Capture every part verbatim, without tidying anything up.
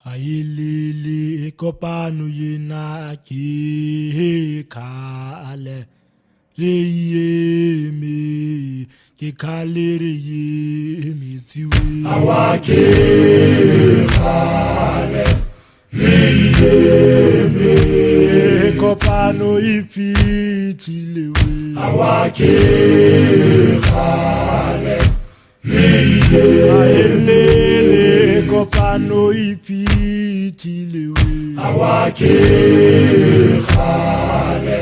Ailili kopanu yena ki kale reyemi ki kale reyemi tiwe awake kale reyemi kopanu ifitilewe awake kale reyemi kopano ifitilewe awake khale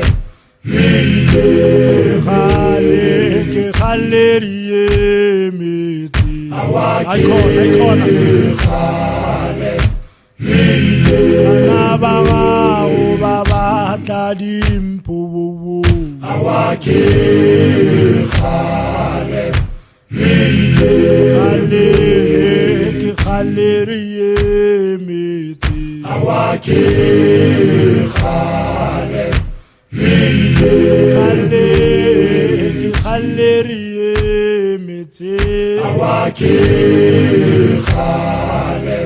khale ke khalerie meti awake khale baba o baba tadimpubu awake khale khale Khalerie meti awake khale khale khalerie meti awake khale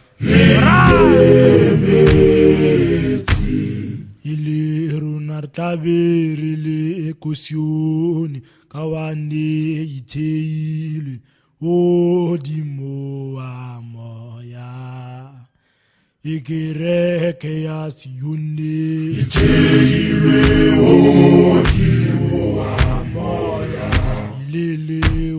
meti ile runar tabiri le ekosioni kawande iteile odimo amoya ikereke ya siune iteile odimo amoya lele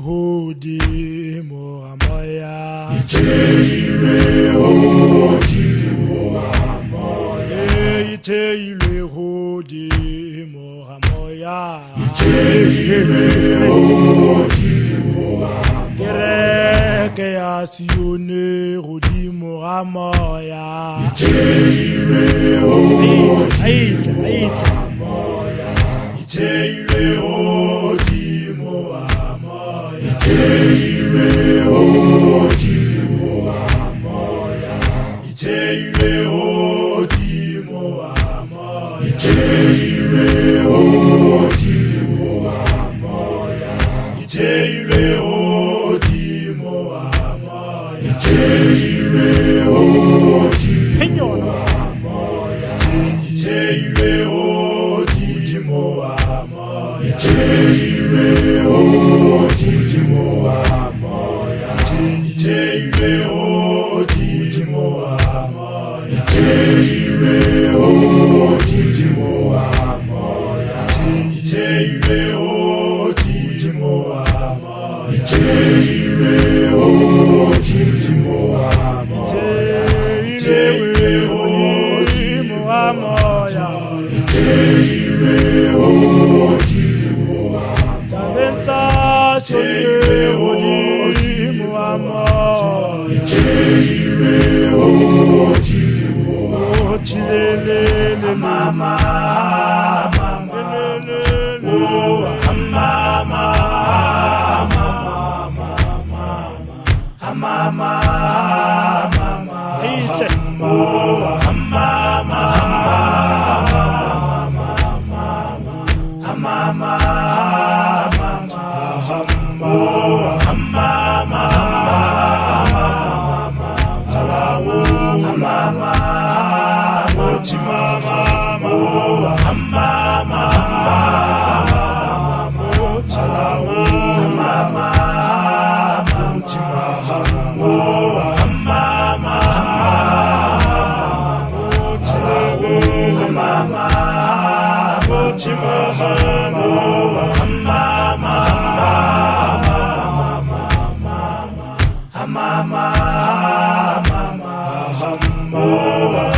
odimo amoya iteile odimo amoya iteile odimo amoya iteile odimo kereke ya sione godimo ga moya iteile moya iteile odimo amoya iteile odimo amoya iteile odimo amoya iteile odimo amoya iteile odimo amoya iteile odimo amoya iteile odimo amoya iteile odimo amoya iteile odimo amoya iteile odimo amoya iteile odimo amoya iteile odimo amoya iteile odimo moya iteile odimo tabenta iteile odimo moya iteile odimo otilele mama mama oh mama mama mama mama ite oh mama mama mama mama mama